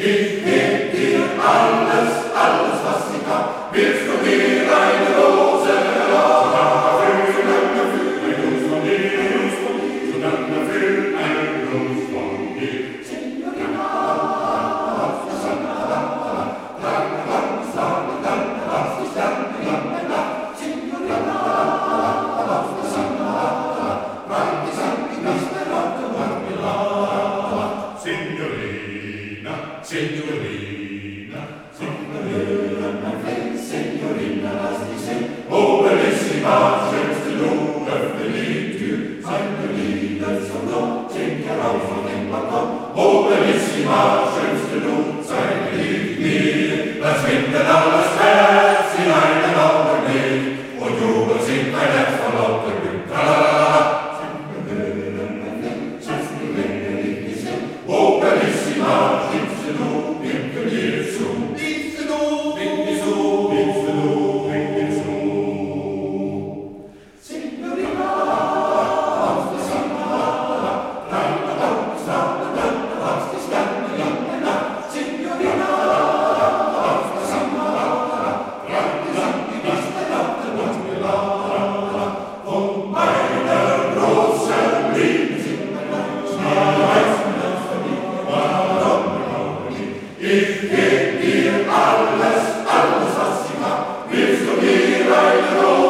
Ich geb dir alles, alles, was ich hab. Willst du mir eine Rose? Solange fühl ein Gruß von dir, solange fühl ein Gruß von dir. Signorina, Signorina, Signorina, mein Feld, Signorina, lass dich sehen. Oh, bellissima, schönste du, öffne die Tür, seine Lieder zum Lob, trink heraus von dem Balkon. Oh, bellissima, schönste du, seine Lied mir, das windet alles Herz in einen Augenblick, und Jubel singt mein Herz vor lauter Glück. Oh, bellissima, schönste du, winke dir zu. Winke du, winke zu, winke du, winke zu. Signorina, aus der Sonne, aus der Sterne, Signorina, aus der Sonne, von meiner großen Liebe singt mein Land, ich geb dir alles, alles, was ich hab. Willst du mir eine Rose?